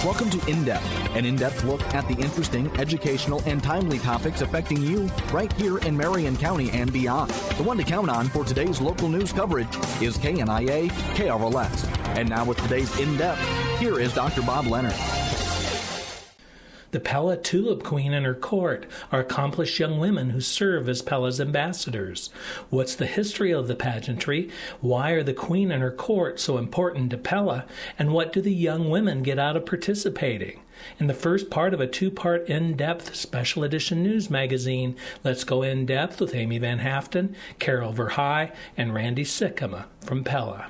Welcome to In Depth, an in-depth look at the interesting, educational, and timely topics affecting you right here in Marion County and beyond. The one to count on for today's local news coverage is KNIA KRLS. And now with today's In Depth, here is Dr. Bob Leonard. The Pella Tulip Queen and her court are accomplished young women who serve as Pella's ambassadors. What's the history of the pageantry? Why are the Queen and her court so important to Pella? And what do the young women get out of participating? In the first part of a two-part in-depth special edition news magazine, let's go in-depth with Amy Van Haften, Carol Verhey, and Randy Sikkema from Pella.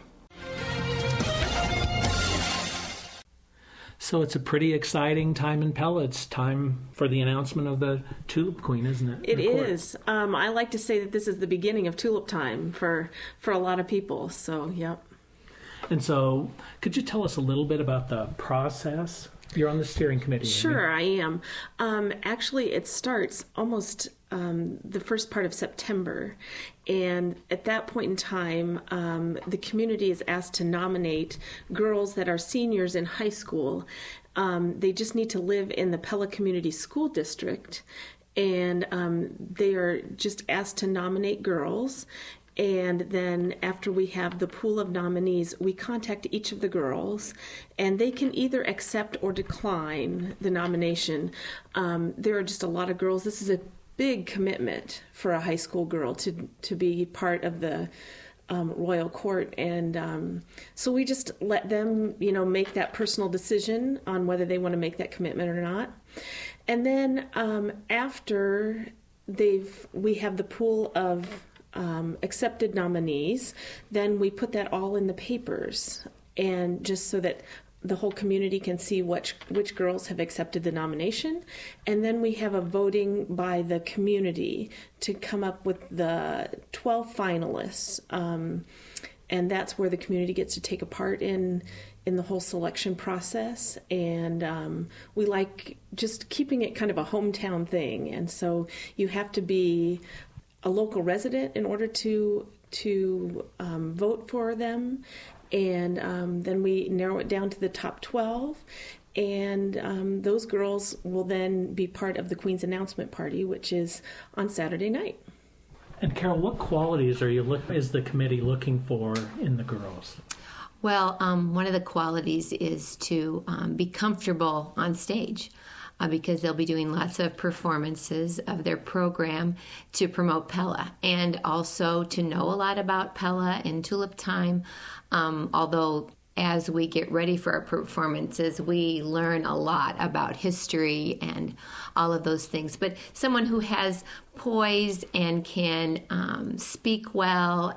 So it's a pretty exciting time in Pella. It's time for the announcement of the Tulip Queen, isn't it? It is. I like to say that this is the beginning of tulip time for a lot of people. So, yep. And so, could you tell us a little bit about the process? You're on the steering committee. Sure, I am. Actually, it starts almost the first part of September. And at that point in time, the community is asked to nominate girls that are seniors in high school. They just need to live in the Pella Community School District. And they are just asked to nominate girls. And then after we have the pool of nominees, we contact each of the girls, and they can either accept or decline the nomination. There are just a lot of girls. This is a big commitment for a high school girl to be part of the royal court. And so we just let them, make that personal decision on whether they want to make that commitment or not. And then after we have the pool of accepted nominees, then we put that all in the papers, and just so that the whole community can see which girls have accepted the nomination. And then we have a voting by the community to come up with the 12 finalists, and that's where the community gets to take a part in the whole selection process. And we like just keeping it kind of a hometown thing, and so you have to be a local resident in order to vote for them. And then we narrow it down to the top 12, and those girls will then be part of the Queen's announcement party, which is on Saturday night. And Carol, what qualities is the committee looking for in the girls? Well, one of the qualities is to be comfortable on stage. Because they'll be doing lots of performances of their program to promote Pella, and also to know a lot about Pella and tulip time. Although as we get ready for our performances, we learn a lot about history and all of those things. But someone who has poise and can speak well,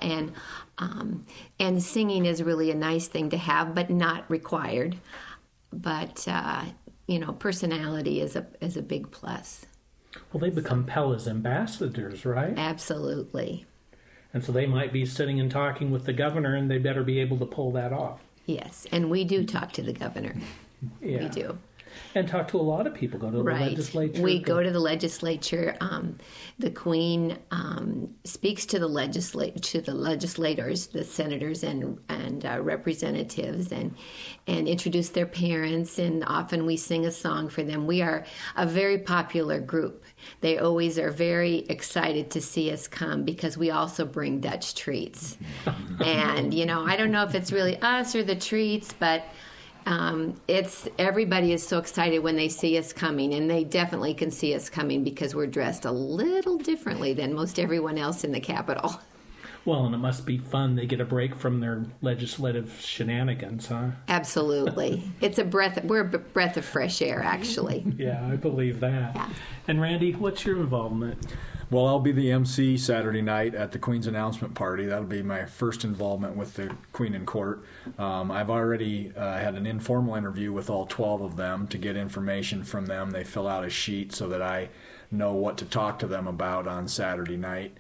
and singing is really a nice thing to have, but not required. But personality is a big plus. Well, they become Pella's ambassadors, right? Absolutely. And so they might be sitting and talking with the governor, and they better be able to pull that off. Yes, and we do talk to the governor. Yeah. We do. And talk to a lot of people. Go to the legislature. We go to the legislature. The Queen speaks to the legislators, the senators and representatives, and introduce their parents. And often we sing a song for them. We are a very popular group. They always are very excited to see us come because we also bring Dutch treats. And I don't know if it's really us or the treats, but everybody is so excited when they see us coming, and they definitely can see us coming because we're dressed a little differently than most everyone else in the Capitol. Well, and it must be fun. They get a break from their legislative shenanigans, huh? Absolutely. We're a breath of fresh air, actually. Yeah, I believe that. Yeah. And Randy, what's your involvement? Well, I'll be the MC Saturday night at the Queen's announcement party. That'll be my first involvement with the Queen in court. I've already had an informal interview with all 12 of them to get information from them. They fill out a sheet so that I know what to talk to them about on Saturday night.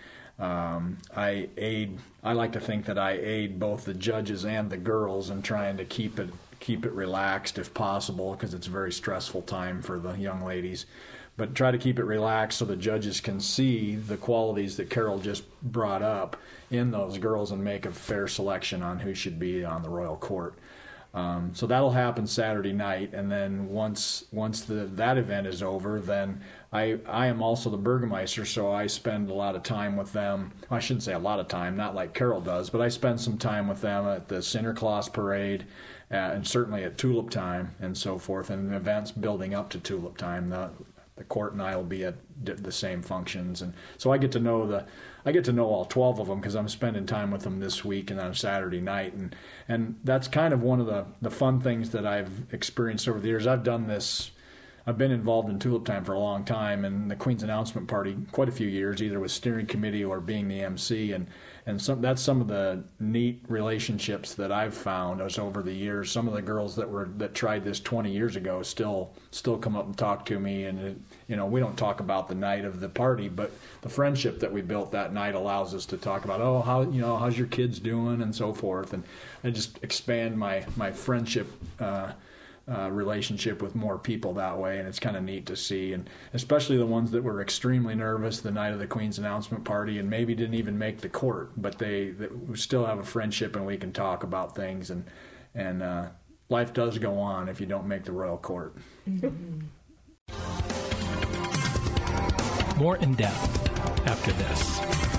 I like to think that I aid both the judges and the girls in trying to keep it relaxed if possible, because it's a very stressful time for the young ladies. But try to keep it relaxed so the judges can see the qualities that Carol just brought up in those girls and make a fair selection on who should be on the royal court. So that'll happen Saturday night, and then once that event is over, then I am also the Burgermeister, so I spend a lot of time with them. I shouldn't say a lot of time, not like Carol does, but I spend some time with them at the Sinterklaas parade, and certainly at Tulip Time and so forth, and events building up to Tulip Time. The court and I will be at the same functions, and so I get to know all 12 of them because I'm spending time with them this week and on Saturday night, and that's kind of one of the fun things that I've experienced over the years. I've been involved in Tulip Time for a long time, and the Queen's Announcement Party quite a few years, either with steering committee or being the MC, and that's some of the neat relationships that I've found as over the years. Some of the girls that tried this 20 years ago still come up and talk to me, and we don't talk about the night of the party, but the friendship that we built that night allows us to talk about how's your kids doing and so forth, and I just expand my friendship relationship with more people that way, and it's kind of neat to see, and especially the ones that were extremely nervous the night of the Queen's Announcement Party and maybe didn't even make the court, but they still have a friendship and we can talk about things, and life does go on if you don't make the royal court. Mm-hmm. More in depth after this.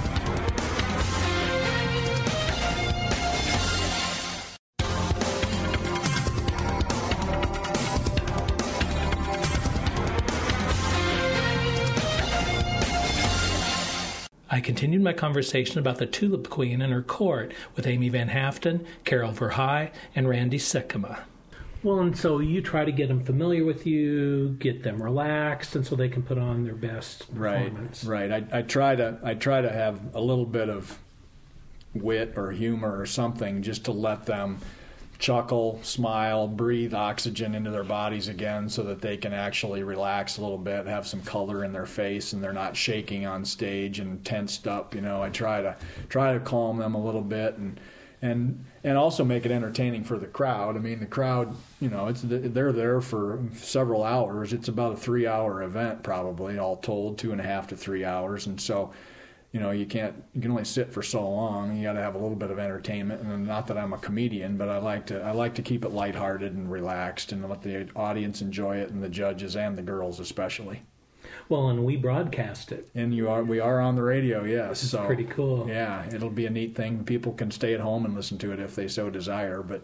I continued my conversation about the Tulip Queen and her court with Amy Van Haften, Carol Verhey, and Randy Sikkema. Well, and so you try to get them familiar with you, get them relaxed, and so they can put on their best performance. Right. I try to have a little bit of wit or humor or something just to let them chuckle, smile, breathe oxygen into their bodies again so that they can actually relax a little bit, have some color in their face, and they're not shaking on stage and tensed up. I try to calm them a little bit and also make it entertaining for the crowd. I mean, the crowd, they're there for several hours. It's about a 3-hour event probably, all told, 2.5 to 3 hours, and so you can only sit for so long. You got to have a little bit of entertainment, and not that I'm a comedian, but I like to keep it lighthearted and relaxed, and let the audience enjoy it, and the judges and the girls especially. Well, and we broadcast it, and we are on the radio, yes. It's pretty cool. Yeah, it'll be a neat thing. People can stay at home and listen to it if they so desire, but.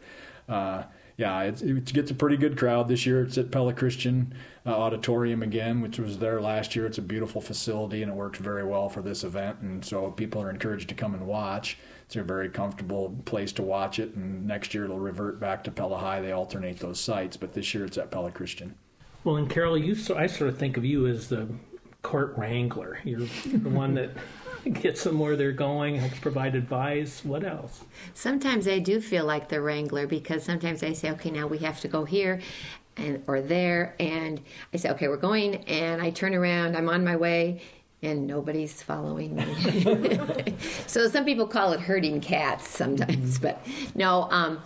It gets a pretty good crowd this year. It's at Pella Christian Auditorium again, which was there last year. It's a beautiful facility, and it works very well for this event, and so people are encouraged to come and watch. It's a very comfortable place to watch it, and next year it'll revert back to Pella High. They alternate those sites, but this year it's at Pella Christian. Well, and Carol, I sort of think of you as the court wrangler. You're the one that gets them where they're going, helps provide advice. What else? Sometimes I do feel like the wrangler, because sometimes I say, okay, now we have to go here or there, and I say, okay, we're going, and I turn around, I'm on my way, and nobody's following me. So some people call it herding cats sometimes, but no,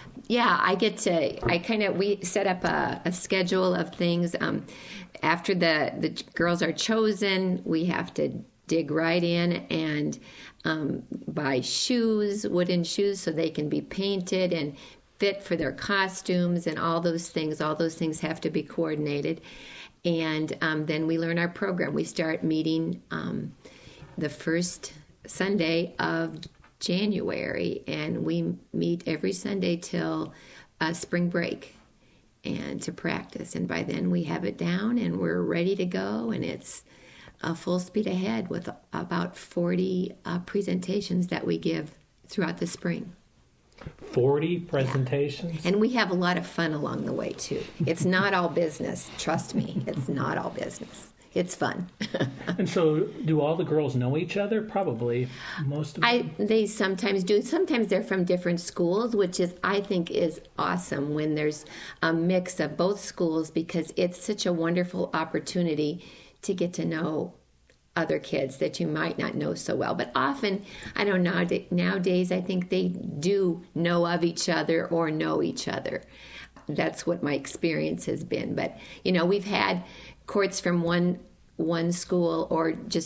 we set up a schedule of things. After the girls are chosen, we have to dig right in and buy shoes, wooden shoes, so they can be painted and fit for their costumes and all those things. All those things have to be coordinated. And then we learn our program. We start meeting the first Sunday of January, and we meet every Sunday till spring break and to practice. And by then we have it down and we're ready to go, and it's full speed ahead with about 40 presentations that we give throughout the spring. 40 presentations? Yeah. And we have a lot of fun along the way, too. It's not all business. Trust me, it's not all business. It's fun. And so do all the girls know each other? Probably most of them. They sometimes do. Sometimes they're from different schools, which I think is awesome when there's a mix of both schools, because it's such a wonderful opportunity to get to know other kids that you might not know so well. But often, I don't know, nowadays I think they do know of each other or know each other. That's what my experience has been. But, we've had courts from one school or just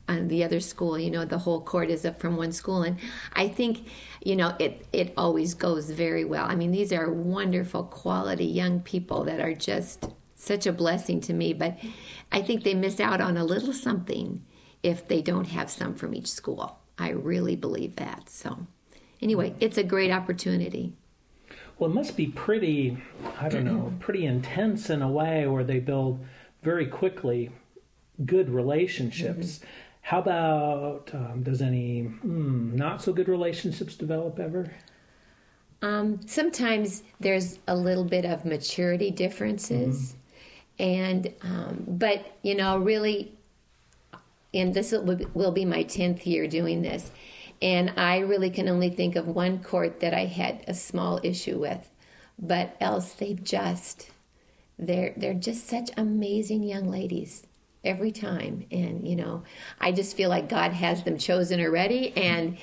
on the other school. The whole court is up from one school, and I think it always goes very well. I mean, these are wonderful quality young people that are just such a blessing to me, but I think they miss out on a little something if they don't have some from each school. I really believe that. So anyway, it's a great opportunity. Well, it must be pretty intense in a way, where they build very quickly good relationships. Mm-hmm. How about, does any not so good relationships develop ever? Sometimes there's a little bit of maturity differences. Mm-hmm. But, really, and this will be my 10th year doing this, and I really can only think of one court that I had a small issue with, but else they're just such amazing young ladies every time. And, I just feel like God has them chosen already, and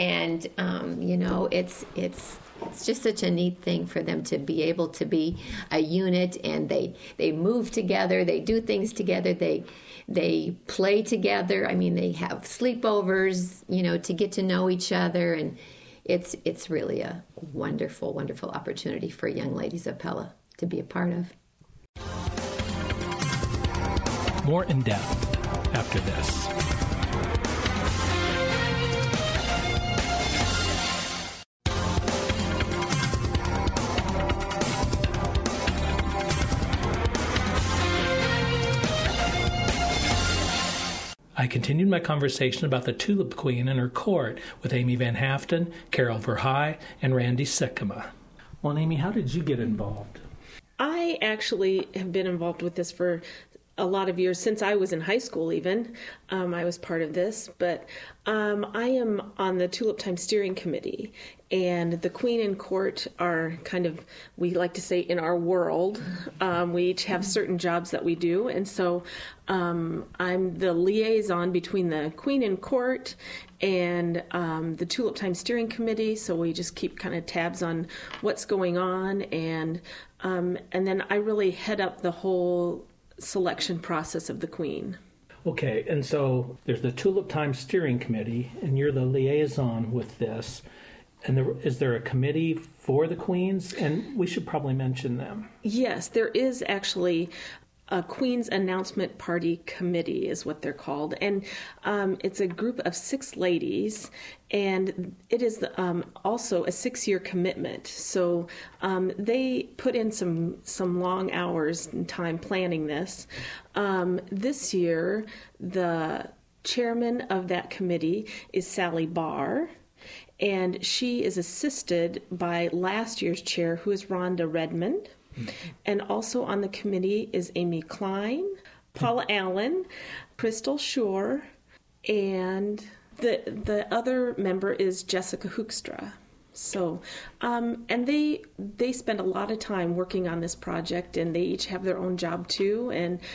it's just such a neat thing for them to be able to be a unit, and they move together, they do things together, they play together. I mean, they have sleepovers, to get to know each other, and it's really a wonderful, wonderful opportunity for young ladies of Pella to be a part of. More in depth after this. I continued my conversation about the Tulip Queen and her court with Amy Van Haften, Carol Verhey, and Randy Sikkema. Well, Amy, how did you get involved? I actually have been involved with this for a lot of years, since I was in high school even. I was part of this, but I am on the Tulip Time Steering Committee, and the Queen and Court are kind of, we like to say, in our world. We each have certain jobs that we do, and so I'm the liaison between the Queen and Court and the Tulip Time Steering Committee, so we just keep kind of tabs on what's going on, and then I really head up the whole selection process of the Queen. Okay, and so there's the Tulip Time Steering Committee, and you're the liaison with this. And is there a committee for the Queens? And we should probably mention them. Yes, there is actually a Queen's Announcement Party Committee is what they're called. And it's a group of 6 ladies, and it is also a 6-year commitment. So they put in some long hours and time planning this. This year, the chairman of that committee is Sally Barr, and she is assisted by last year's chair, who is Rhonda Redmond. And also on the committee is Amy Klein, Paula Allen, Crystal Shore, and the other member is Jessica Hoekstra. So, and they spend a lot of time working on this project, and they each have their own job too,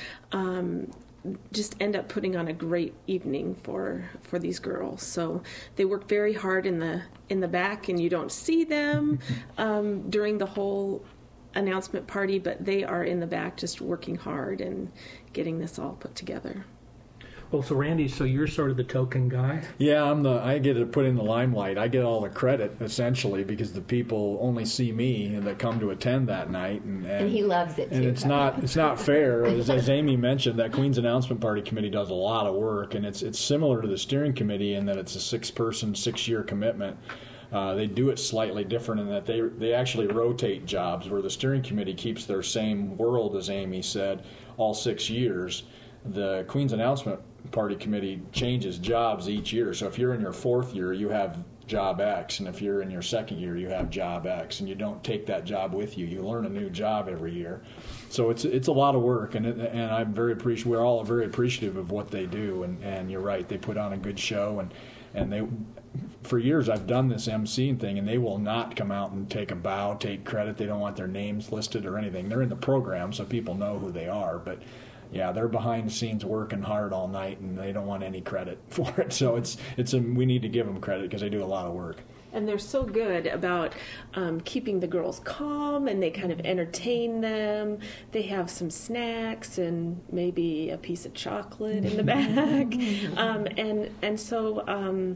and just end up putting on a great evening for these girls. So they work very hard in the back, and you don't see them during the whole announcement party, but they are in the back just working hard and getting this all put together. Well, so Randy, so you're sort of the token guy? Yeah, I get to put in the limelight. I get all the credit, essentially, because the people only see me and that come to attend that night. And he loves it, too. And it's not fair. As Amy mentioned, that Queen's Announcement Party Committee does a lot of work, and it's similar to the steering committee in that it's a 6-person, 6-year commitment. They do it slightly different in that they actually rotate jobs, where the steering committee keeps their same world, as Amy said, all 6 years. The Queen's Announcement Party Committee changes jobs each year. So if you're in your 4th year, you have job X, and if you're in your 2nd year, you have job X, and you don't take that job with you. You learn a new job every year. So it's a lot of work, and I'm very appreciative. We're all very appreciative of what they do, and you're right, they put on a good show, and they. For years, I've done this emceeing thing, and they will not come out and take a bow, take credit. They don't want their names listed or anything. They're in the program, so people know who they are. But, yeah, they're behind the scenes working hard all night, and they don't want any credit for it. So we need to give them credit because they do a lot of work. And they're so good about keeping the girls calm, and they kind of entertain them. They have some snacks and maybe a piece of chocolate in the back. And so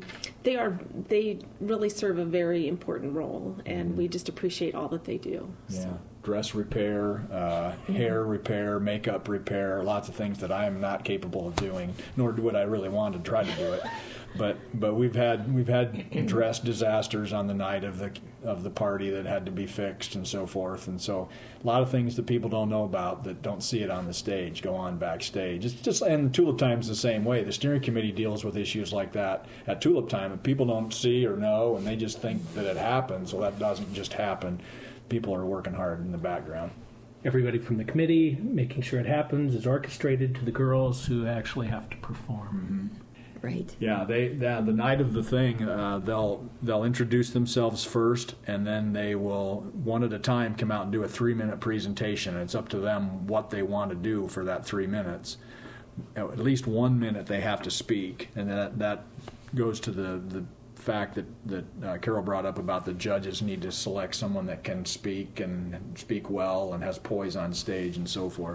they really serve a very important role, and we just appreciate all that they do. Yeah. So. Dress repair, hair repair, makeup repair, lots of things that I am not capable of doing, nor would I really want to try to do it. But we've had dress disasters on the night of the party that had to be fixed and so forth, and so a lot of things that people don't know about, that don't see it on the stage, go on backstage. It's just, and Tulip Time's the same way. The steering committee deals with issues like that at Tulip Time, and people don't see or know, and they just think that it happens. Well, that doesn't just happen. People are working hard in the background. Everybody from the committee making sure it happens is orchestrated to the girls who actually have to perform. Mm-hmm. Right. Yeah, the night of the thing, they'll introduce themselves first, and then they will, one at a time, come out and do a 3-minute presentation. And it's up to them what they want to do for that 3 minutes. At least 1 minute they have to speak, and that goes to the fact that Carol brought up about the judges need to select someone that can speak and speak well and has poise on stage and so forth.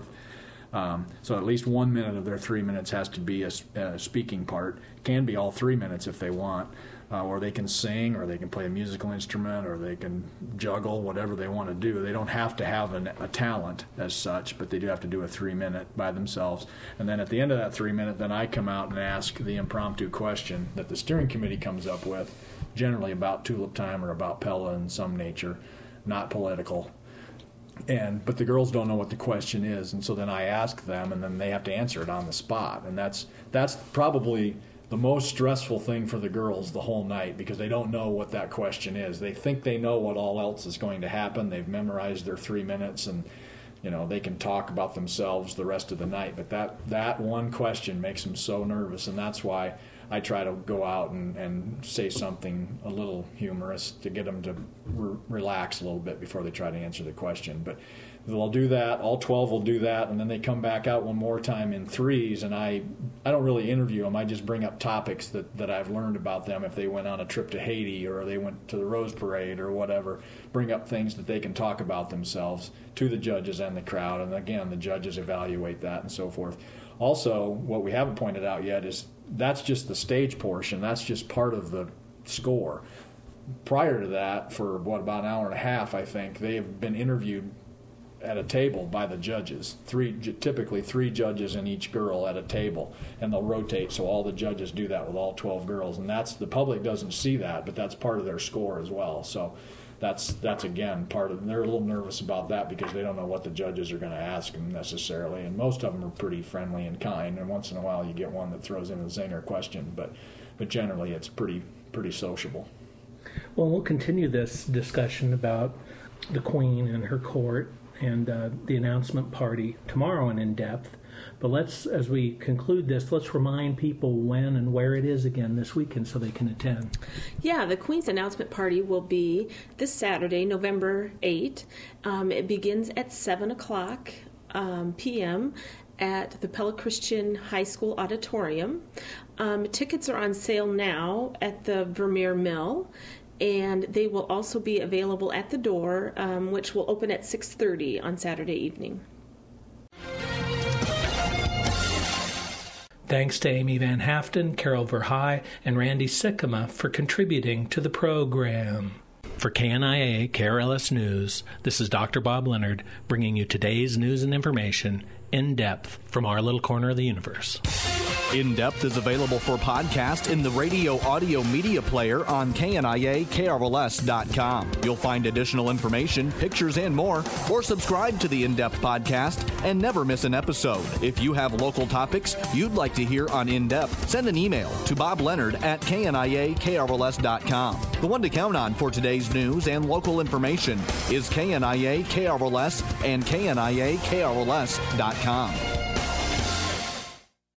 So at least 1 minute of their 3 minutes has to be a speaking part. Can be all 3 minutes if they want, or they can sing, or they can play a musical instrument, or they can juggle, whatever they want to do. They don't have to have a talent as such, but they do have to do a 3 minute by themselves. And then at the end of that 3 minute, then I come out and ask the impromptu question that the steering committee comes up with, generally about Tulip Time or about Pella in some nature, not political. But the girls don't know what the question is, and so then I ask them, and then they have to answer it on the spot. And that's probably the most stressful thing for the girls the whole night, because they don't know what that question is. They think they know what all else is going to happen. They've memorized their 3 minutes, and they can talk about themselves the rest of the night. But that one question makes them so nervous, and that's why I try to go out and say something a little humorous to get them to relax a little bit before they try to answer the question. But they'll do that. All 12 will do that, and then they come back out one more time in threes, and I don't really interview them. I just bring up topics that I've learned about them. If they went on a trip to Haiti, or they went to the Rose Parade or whatever, bring up things that they can talk about themselves to the judges and the crowd, and again, the judges evaluate that and so forth. Also, what we haven't pointed out yet is that's just the stage portion. That's just part of the score. Prior to that, for about an hour and a half, I think, they have been interviewed at a table by the judges. Typically three judges and each girl at a table, and they'll rotate, so all the judges do that with all 12 girls. And the public doesn't see that, but that's part of their score as well. So that's again part of. They're a little nervous about that because they don't know what the judges are going to ask them necessarily, and most of them are pretty friendly and kind. And once in a while, you get one that throws in a zinger question, but generally, it's pretty sociable. Well, we'll continue this discussion about the Queen and her court and the announcement party tomorrow and in depth. But as we conclude this, let's remind people when and where it is again this weekend so they can attend. Yeah, the Queen's announcement party will be this Saturday, November 8th. It begins at 7 o'clock p.m. at the Pella Christian High School Auditorium. Tickets are on sale now at the Vermeer Mill, and they will also be available at the door, which will open at 6:30 on Saturday evening. Thanks to Amy Van Haften, Carol Verhey, and Randy Sikkema for contributing to the program. For KNIA KRLS News, this is Dr. Bob Leonard bringing you today's news and information in depth from our little corner of the universe. In Depth is available for podcast in the radio audio media player on KNIA-KRLS.com. You'll find additional information, pictures, and more, or subscribe to the In Depth podcast and never miss an episode. If you have local topics you'd like to hear on In Depth, send an email to bobleonard@KNIA-KRLS.com. The one to count on for today's news and local information is KNIA-KRLS and KNIA-KRLS.com.